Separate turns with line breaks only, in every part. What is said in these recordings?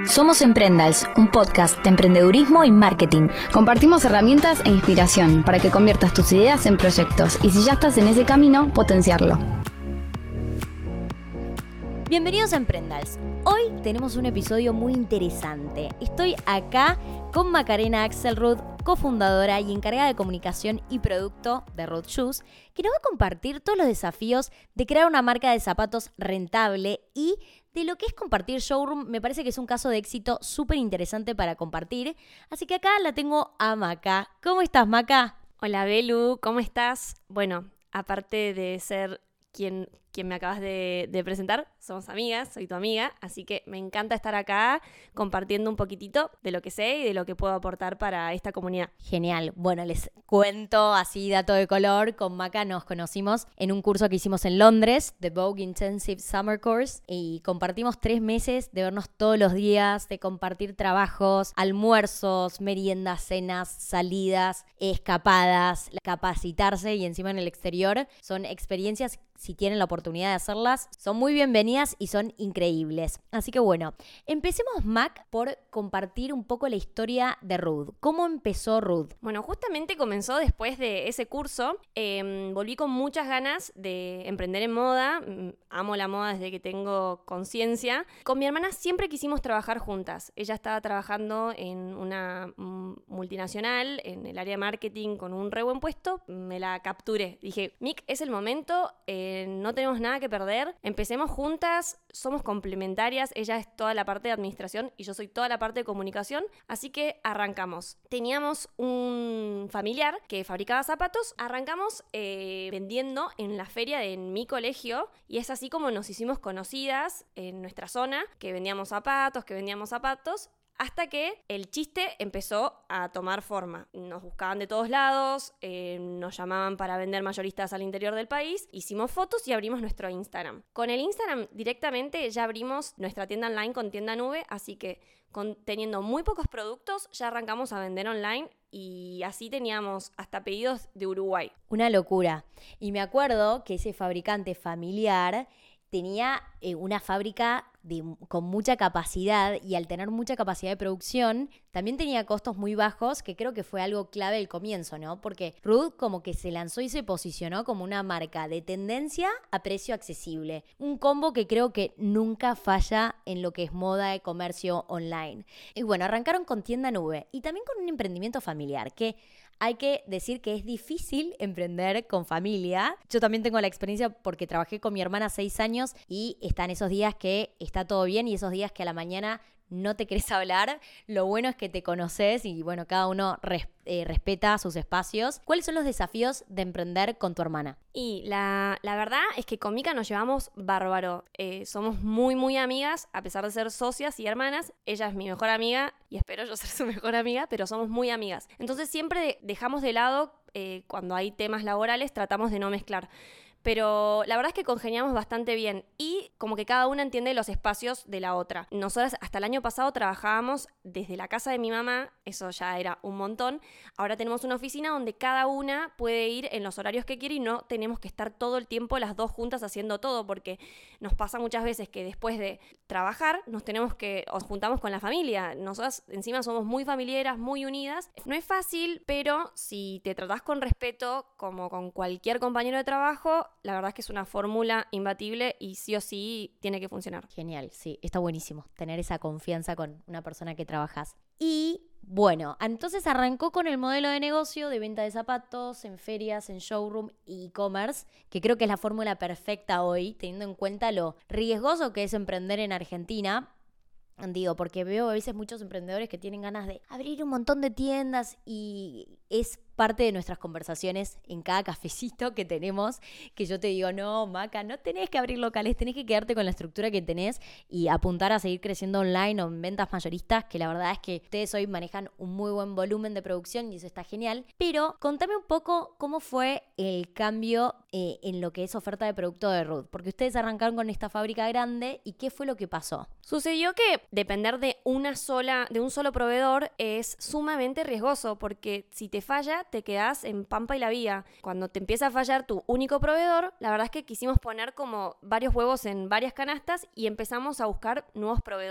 Somos Emprendals, un podcast de emprendedurismo y marketing.
Compartimos herramientas e inspiración para que conviertas tus ideas en proyectos y si ya estás en ese camino, potenciarlo.
Bienvenidos a Emprendals. Hoy tenemos un episodio muy interesante. Estoy acá con Macarena Axelrod, cofundadora y encargada de comunicación y producto de Rod Shoes, que nos va a compartir todos los desafíos de crear una marca de zapatos rentable y de lo que es compartir showroom. Me parece que es un caso de éxito súper interesante para compartir. Así que acá la tengo a Maca. ¿Cómo estás, Maca?
Hola, Belu, ¿cómo estás? Bueno, aparte de ser quien me acabas de presentar, somos amigas, soy tu amiga, así que me encanta estar acá compartiendo un poquitito de lo que sé y de lo que puedo aportar para esta comunidad.
Genial. Bueno, les cuento así, dato de color. Con Maca nos conocimos en un curso que hicimos en Londres, The Vogue Intensive Summer Course, y compartimos 3 meses de vernos todos los días, de compartir trabajos, almuerzos, meriendas, cenas, salidas, escapadas, capacitarse y encima en el exterior. Son experiencias, si tienen la oportunidad de hacerlas, son muy bienvenidas y son increíbles. Así que bueno, empecemos, Mac, por compartir un poco la historia de Rud. ¿Cómo empezó Rud?
Bueno, justamente comenzó después de ese curso. Volví con muchas ganas de emprender en moda. Amo la moda desde que tengo conciencia. Con mi hermana siempre quisimos trabajar juntas. Ella estaba trabajando en una multinacional, en el área de marketing, con un re buen puesto. Me la capturé. Dije, Mick, es el momento, no tenemos nada que perder, empecemos juntas, somos complementarias, ella es toda la parte de administración y yo soy toda la parte de comunicación, así que arrancamos. Teníamos un familiar que fabricaba zapatos, arrancamos vendiendo en la feria de mi colegio y es así como nos hicimos conocidas en nuestra zona, que vendíamos zapatos, hasta que el chiste empezó a tomar forma. Nos buscaban de todos lados, nos llamaban para vender mayoristas al interior del país, hicimos fotos y abrimos nuestro Instagram. Con el Instagram directamente ya abrimos nuestra tienda online con tienda nube, así que teniendo muy pocos productos ya arrancamos a vender online y así teníamos hasta pedidos de Uruguay.
Una locura. Y me acuerdo que ese fabricante familiar tenía una fábrica con mucha capacidad y al tener mucha capacidad de producción también tenía costos muy bajos, que creo que fue algo clave del comienzo, ¿no? Porque Rud como que se lanzó y se posicionó como una marca de tendencia a precio accesible. Un combo que creo que nunca falla en lo que es moda de comercio online. Y bueno, arrancaron con tienda nube y también con un emprendimiento familiar que hay que decir que es difícil emprender con familia. Yo también tengo la experiencia porque trabajé con mi hermana 6 años y están esos días que está todo bien y esos días que a la mañana no te querés hablar. Lo bueno es que te conoces y bueno, cada uno respeta sus espacios. ¿Cuáles son los desafíos de emprender con tu hermana?
Y la verdad es que con Mica nos llevamos bárbaro. Somos muy, muy amigas, a pesar de ser socias y hermanas. Ella es mi mejor amiga y espero yo ser su mejor amiga, pero somos muy amigas. Entonces siempre dejamos de lado, cuando hay temas laborales, tratamos de no mezclar. Pero la verdad es que congeniamos bastante bien y como que cada una entiende los espacios de la otra. Nosotras hasta el año pasado trabajábamos desde la casa de mi mamá, eso ya era un montón. Ahora tenemos una oficina donde cada una puede ir en los horarios que quiere y no tenemos que estar todo el tiempo las dos juntas haciendo todo, porque nos pasa muchas veces que después de trabajar nos juntamos con la familia. Nosotras encima somos muy familiares, muy unidas. No es fácil, pero si te tratás con respeto como con cualquier compañero de trabajo, la verdad es que es una fórmula imbatible y sí o sí tiene que funcionar.
Genial, sí, está buenísimo tener esa confianza con una persona que trabajas. Y bueno, entonces arrancó con el modelo de negocio de venta de zapatos en ferias, en showroom y e-commerce, que creo que es la fórmula perfecta hoy, teniendo en cuenta lo riesgoso que es emprender en Argentina. Digo, porque veo a veces muchos emprendedores que tienen ganas de abrir un montón de tiendas y es parte de nuestras conversaciones en cada cafecito que tenemos, que yo te digo, no, Maca, no tenés que abrir locales, tenés que quedarte con la estructura que tenés y apuntar a seguir creciendo online o en ventas mayoristas, que la verdad es que ustedes hoy manejan un muy buen volumen de producción y eso está genial. Pero contame un poco cómo fue el cambio en lo que es oferta de producto de Rud, porque ustedes arrancaron con esta fábrica grande y ¿qué fue lo que pasó?
Sucedió que depender de un solo proveedor es sumamente riesgoso, porque si te falla, te quedás en pampa y la vía. Cuando te empieza a fallar tu único proveedor, la verdad es que quisimos poner como varios huevos en varias canastas y empezamos a buscar nuevos proveedores,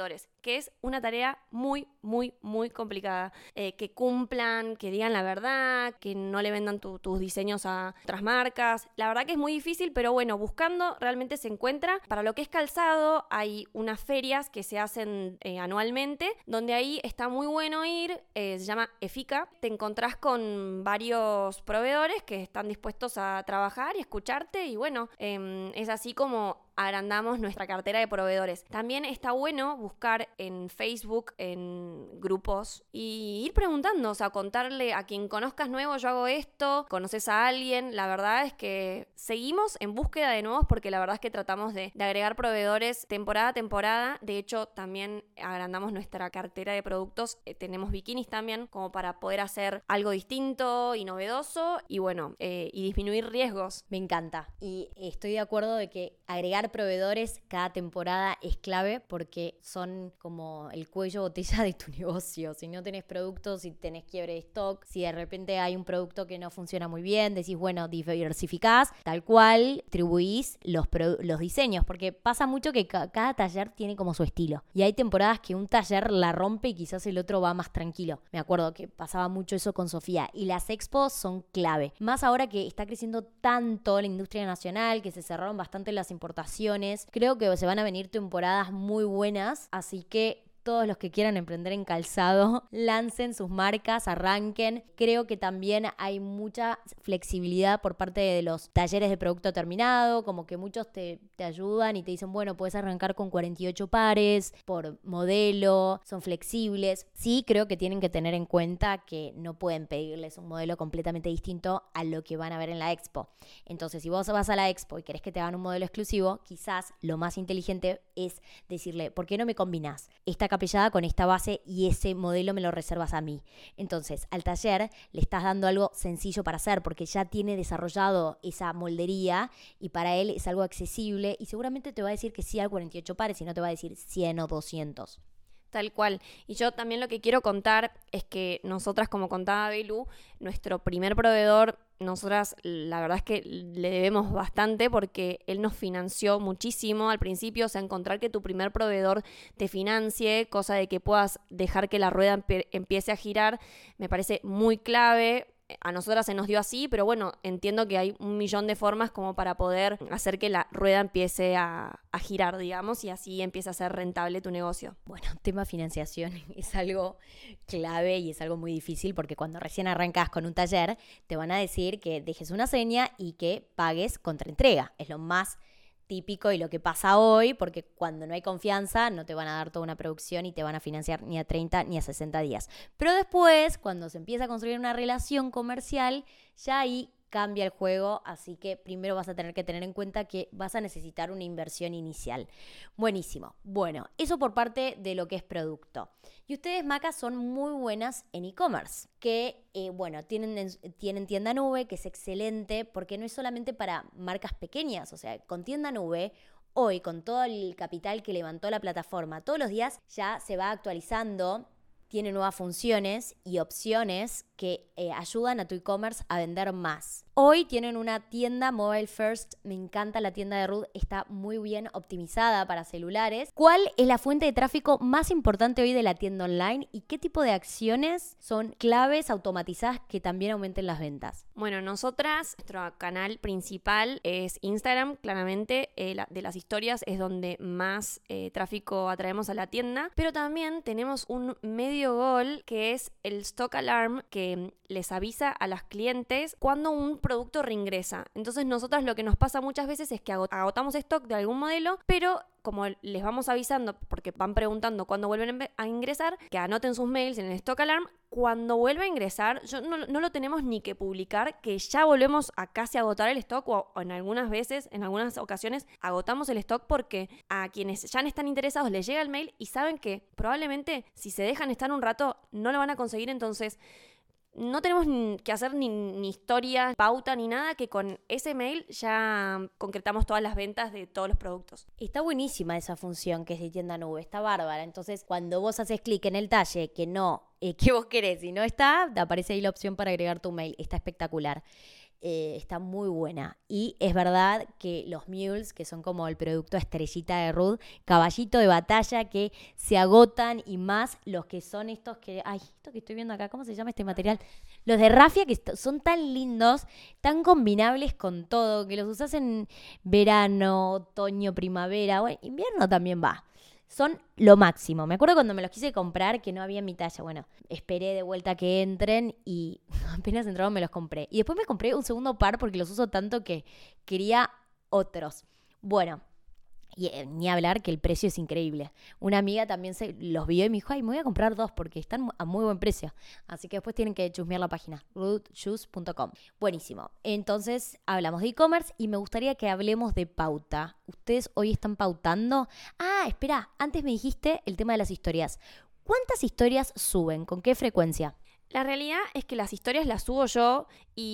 que es una tarea muy, muy, muy complicada. Que cumplan, que digan la verdad, que no le vendan tus diseños a otras marcas. La verdad que es muy difícil, pero bueno, buscando realmente se encuentra. Para lo que es calzado, hay unas ferias que se hacen anualmente, donde ahí está muy bueno ir, se llama EFICA. Te encontrás con varios proveedores que están dispuestos a trabajar y escucharte, y bueno, es así como agrandamos nuestra cartera de proveedores. También está bueno buscar en Facebook, en grupos, y ir preguntando, o sea, contarle a quien conozcas nuevo, yo hago esto, conoces a alguien. La verdad es que seguimos en búsqueda de nuevos, porque la verdad es que tratamos de agregar proveedores temporada a temporada. De hecho, también agrandamos nuestra cartera de productos. Tenemos bikinis también, como para poder hacer algo distinto y novedoso, y bueno, y disminuir riesgos.
Me encanta. Y estoy de acuerdo de que agregar proveedores cada temporada es clave, porque son como el cuello botella de tu negocio. Si no tenés productos, si tenés quiebre de stock, si de repente hay un producto que no funciona muy bien, decís, bueno, diversificás, tal cual, distribuís los diseños, porque pasa mucho que cada taller tiene como su estilo. Y hay temporadas que un taller la rompe y quizás el otro va más tranquilo. Me acuerdo que pasaba mucho eso con Sofía. Y las expos son clave. Más ahora que está creciendo tanto la industria nacional, que se cerraron bastante las importaciones. Creo que se van a venir temporadas muy buenas, así que todos los que quieran emprender en calzado, lancen sus marcas, arranquen. Creo que también hay mucha flexibilidad por parte de los talleres de producto terminado, como que muchos te ayudan y te dicen, bueno, puedes arrancar con 48 pares por modelo, son flexibles. Sí, creo que tienen que tener en cuenta que no pueden pedirles un modelo completamente distinto a lo que van a ver en la expo. Entonces, si vos vas a la expo y querés que te hagan un modelo exclusivo, quizás lo más inteligente es decirle, ¿por qué no me combinás esta capellada con esta base y ese modelo me lo reservas a mí? Entonces, al taller le estás dando algo sencillo para hacer, porque ya tiene desarrollado esa moldería y para él es algo accesible, y seguramente te va a decir que sí al 48 pares y no te va a decir 100 o 200.
Tal cual. Y yo también lo que quiero contar es que nosotras, como contaba Belu, nuestro primer proveedor, nosotras la verdad es que le debemos bastante, porque él nos financió muchísimo al principio. O sea, encontrar que tu primer proveedor te financie, cosa de que puedas dejar que la rueda empiece a girar, me parece muy clave. A nosotras se nos dio así, pero bueno, entiendo que hay 1.000.000 de formas como para poder hacer que la rueda empiece a girar, digamos, y así empiece a ser rentable tu negocio.
Bueno, tema financiación es algo clave y es algo muy difícil, porque cuando recién arrancas con un taller te van a decir que dejes una seña y que pagues contra entrega. Es lo más típico y lo que pasa hoy, porque cuando no hay confianza no te van a dar toda una producción y te van a financiar ni a 30 ni a 60 días. Pero después, cuando se empieza a construir una relación comercial, ya ahí cambia el juego, así que primero vas a tener que tener en cuenta que vas a necesitar una inversión inicial. Buenísimo. Bueno, eso por parte de lo que es producto. Y ustedes, Maca, son muy buenas en e-commerce, que, bueno, tienen tienda nube, que es excelente, porque no es solamente para marcas pequeñas. O sea, con tienda nube, hoy, con todo el capital que levantó la plataforma, todos los días ya se va actualizando, tiene nuevas funciones y opciones que ayudan a tu e-commerce a vender más. Hoy tienen una tienda mobile first. Me encanta la tienda de Ruth, está muy bien optimizada para celulares. ¿Cuál es la fuente de tráfico más importante hoy de la tienda online y qué tipo de acciones son claves automatizadas que también aumenten las ventas?
Bueno, nosotras, nuestro canal principal es Instagram, claramente. De las historias es donde más tráfico atraemos a la tienda, pero también tenemos un medio gol que es el Stock Alarm, que les avisa a las clientes cuando un producto reingresa. Entonces, nosotras lo que nos pasa muchas veces es que agotamos stock de algún modelo, pero como les vamos avisando, porque van preguntando cuándo vuelven a ingresar, que anoten sus mails en el Stock Alarm. Cuando vuelve a ingresar, no lo tenemos ni que publicar, que ya volvemos a casi agotar el stock, o en algunas ocasiones agotamos el stock, porque a quienes ya no están interesados les llega el mail y saben que probablemente si se dejan estar un rato no lo van a conseguir. Entonces, no tenemos que hacer ni historia, pauta, ni nada, que con ese mail ya concretamos todas las ventas de todos los productos.
Está buenísima esa función que es de tienda nube, está bárbara. Entonces, cuando vos haces clic en el talle que vos querés y no está, te aparece ahí la opción para agregar tu mail. Está espectacular. Está muy buena. Y es verdad que los mules, que son como el producto estrellita de Ruth, caballito de batalla que se agotan, y más los que son estos que... Ay, esto que estoy viendo acá, ¿cómo se llama este material? Los de rafia, que son tan lindos, tan combinables con todo, que los usas en verano, otoño, primavera, bueno, invierno también va. Son lo máximo. Me acuerdo cuando me los quise comprar que no había en mi talla. Bueno, esperé de vuelta que entren y apenas entraron me los compré. Y después me compré un segundo par porque los uso tanto que quería otros. Bueno, y ni hablar que el precio es increíble. Una amiga también se los vio y me dijo, ay, me voy a comprar 2 porque están a muy buen precio. Así que después tienen que chusmear la página, rootsshoes.com. Buenísimo. Entonces hablamos de e-commerce y me gustaría que hablemos de pauta. ¿Ustedes hoy están pautando? Ah, espera, antes me dijiste el tema de las historias. ¿Cuántas historias suben? ¿Con qué frecuencia?
La realidad es que las historias las subo yo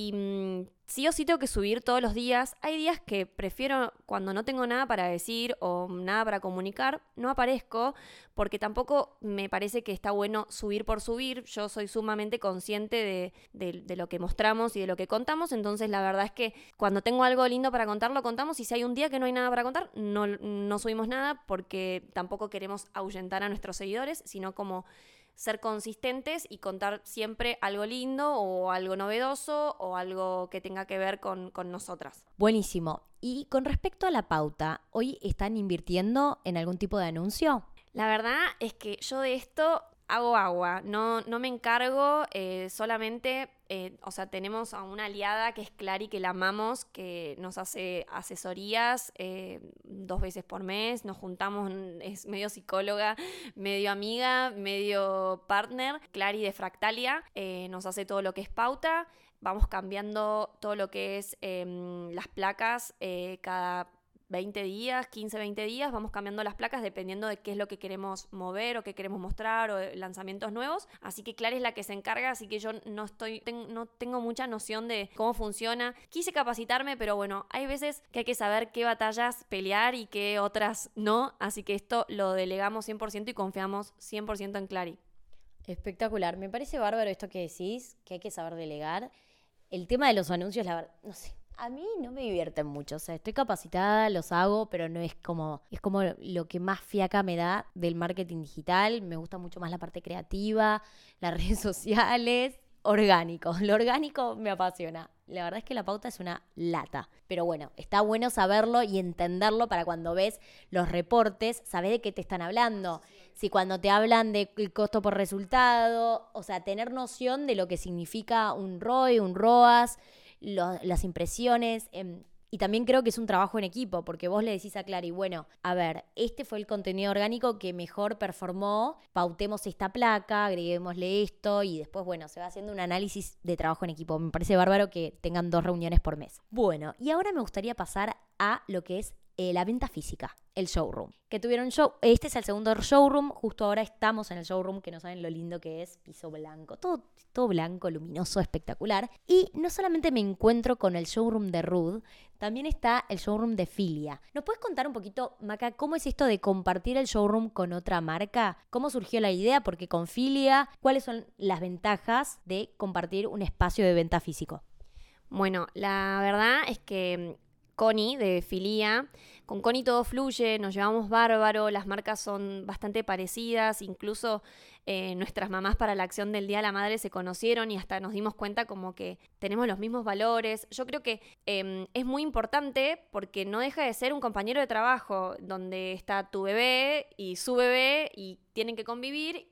y sí o sí tengo que subir todos los días. Hay días que prefiero, cuando no tengo nada para decir o nada para comunicar, no aparezco porque tampoco me parece que está bueno subir por subir. Yo soy sumamente consciente de lo que mostramos y de lo que contamos, entonces la verdad es que cuando tengo algo lindo para contar, lo contamos, y si hay un día que no hay nada para contar, no subimos nada porque tampoco queremos ahuyentar a nuestros seguidores, sino como ser consistentes y contar siempre algo lindo o algo novedoso o algo que tenga que ver con nosotras.
Buenísimo. Y con respecto a la pauta, ¿hoy están invirtiendo en algún tipo de anuncio?
La verdad es que yo de esto hago agua, no me encargo, solamente, o sea, tenemos a una aliada que es Clary, que la amamos, que nos hace asesorías 2 veces por mes, nos juntamos, es medio psicóloga, medio amiga, medio partner. Clary de Fractalia nos hace todo lo que es pauta, vamos cambiando todo lo que es las placas cada 20 días, 15, 20 días, vamos cambiando las placas dependiendo de qué es lo que queremos mover o qué queremos mostrar o lanzamientos nuevos. Así que Clara es la que se encarga, así que yo no tengo mucha noción de cómo funciona. Quise capacitarme, pero bueno, hay veces que hay que saber qué batallas pelear y qué otras no, así que esto lo delegamos 100% y confiamos 100% en Clary.
Espectacular, me parece bárbaro esto que decís, que hay que saber delegar. El tema de los anuncios, la verdad, no sé, a mí no me divierten mucho, o sea, estoy capacitada, los hago, pero no es como lo que más fiaca me da del marketing digital. Me gusta mucho más la parte creativa, las redes sociales, orgánico. Lo orgánico me apasiona. La verdad es que la pauta es una lata. Pero bueno, está bueno saberlo y entenderlo para cuando ves los reportes, sabes de qué te están hablando. Si cuando te hablan del costo por resultado, o sea, tener noción de lo que significa un ROI, un ROAS, las impresiones. Y también creo que es un trabajo en equipo, porque vos le decís a Clary, bueno, a ver, este fue el contenido orgánico que mejor performó, pautemos esta placa, agreguémosle esto, y después, bueno, se va haciendo un análisis de trabajo en equipo. Me parece bárbaro que tengan 2 reuniones por mes. Bueno, y ahora me gustaría pasar a lo que es la venta física, el showroom. Que tuvieron este es el segundo showroom, justo ahora estamos en el showroom, que no saben lo lindo que es, piso blanco, todo blanco, luminoso, espectacular. Y no solamente me encuentro con el showroom de Ruth, también está el showroom de Filia. ¿Nos puedes contar un poquito, Maca, cómo es esto de compartir el showroom con otra marca? ¿Cómo surgió la idea? Porque con Filia, ¿cuáles son las ventajas de compartir un espacio de venta físico?
Bueno, la verdad es que Connie de Filia, con Connie todo fluye, nos llevamos bárbaro, las marcas son bastante parecidas, incluso nuestras mamás para la acción del Día de la Madre se conocieron y hasta nos dimos cuenta como que tenemos los mismos valores. Yo creo que es muy importante porque no deja de ser un compañero de trabajo donde está tu bebé y su bebé y tienen que convivir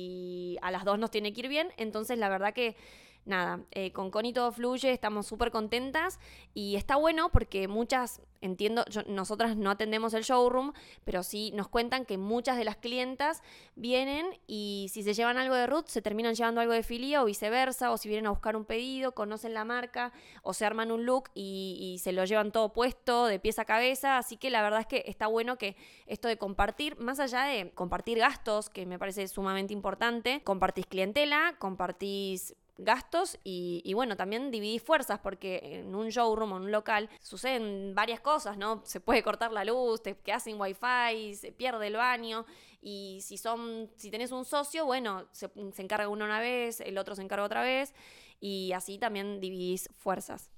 y a las 2 nos tiene que ir bien, entonces la verdad que nada, con Connie todo fluye, estamos súper contentas y está bueno porque nosotras no atendemos el showroom, pero sí nos cuentan que muchas de las clientas vienen y si se llevan algo de Ruth, se terminan llevando algo de Filia o viceversa, o si vienen a buscar un pedido, conocen la marca o se arman un look y se lo llevan todo puesto de pies a cabeza, así que la verdad es que está bueno que esto de compartir, más allá de compartir gastos, que me parece sumamente importante, compartís clientela, compartís gastos y bueno, también dividís fuerzas porque en un showroom o en un local suceden varias cosas, ¿no? Se puede cortar la luz, te quedas sin wifi, se pierde el baño y si tenés un socio, bueno, se encarga uno una vez, el otro se encarga otra vez y así también dividís fuerzas.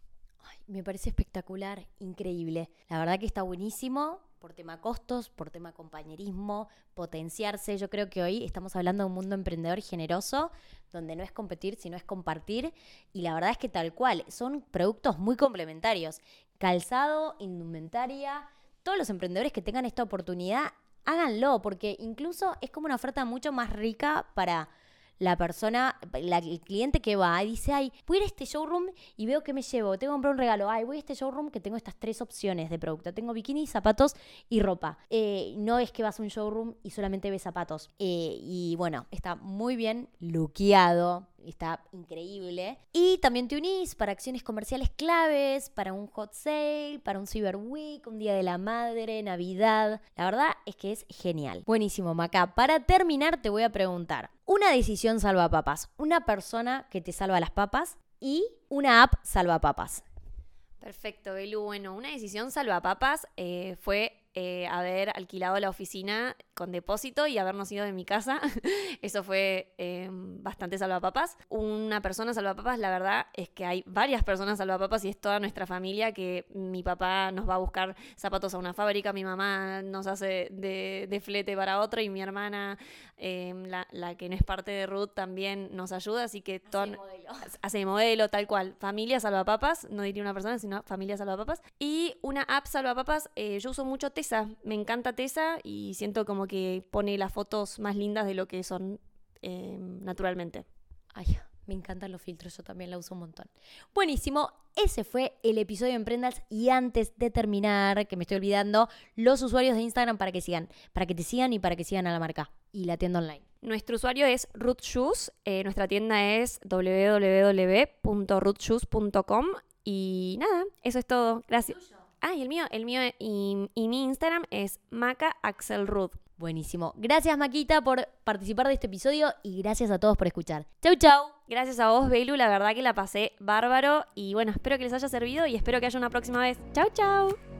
Ay, me parece espectacular, increíble. La verdad que está buenísimo por tema costos, por tema compañerismo, potenciarse. Yo creo que hoy estamos hablando de un mundo emprendedor y generoso, donde no es competir, sino es compartir. Y la verdad es que tal cual, son productos muy complementarios. Calzado, indumentaria, todos los emprendedores que tengan esta oportunidad, háganlo, porque incluso es como una oferta mucho más rica para la persona, el cliente que va y dice, ay, voy a ir a este showroom y veo que me llevo, tengo que comprar un regalo, ay, voy a este showroom que tengo estas 3 opciones de producto, tengo bikini, zapatos y ropa. No es que vas a un showroom y solamente ves zapatos. Y bueno, está muy bien lookeado, está increíble. Y también te unís para acciones comerciales claves, para un hot sale, para un Cyber Week, un Día de la Madre, Navidad. La verdad es que es genial. Buenísimo, Maca. Para terminar te voy a preguntar, una decisión salva papas, una persona que te salva las papas y una app salva papas.
Perfecto, Belu. Bueno, una decisión salvapapas fue haber alquilado la oficina con depósito y habernos ido de mi casa. Eso fue bastante salvapapas. Una persona salvapapas, la verdad es que hay varias personas salvapapas y es toda nuestra familia, que mi papá nos va a buscar zapatos a una fábrica, mi mamá nos hace de flete para otro y mi hermana, la que no es parte de Ruth, también nos ayuda, así que hace de modelo, tal cual. Familia salvapapas, no diría una persona, sino familia salvapapas. Y una app salvapapas, yo uso mucho Tesa, me encanta Tesa y siento como que pone las fotos más lindas de lo que son naturalmente.
Ay, me encantan los filtros, yo también la uso un montón. Buenísimo, ese fue el episodio de Emprendals. Y antes de terminar, que me estoy olvidando, los usuarios de Instagram para que te sigan y para que sigan a la marca y la tienda online.
Nuestro usuario es Ruth Shoes, nuestra tienda es www.ruthshoes.com y nada, eso es todo. Gracias. Y el mío y mi Instagram es MacaAxelRuth.
Buenísimo. Gracias, Maquita, por participar de este episodio y gracias a todos por escuchar. Chau, chau.
Gracias a vos, Belu, la verdad que la pasé bárbaro y bueno, espero que les haya servido y espero que haya una próxima vez. Chau, chau.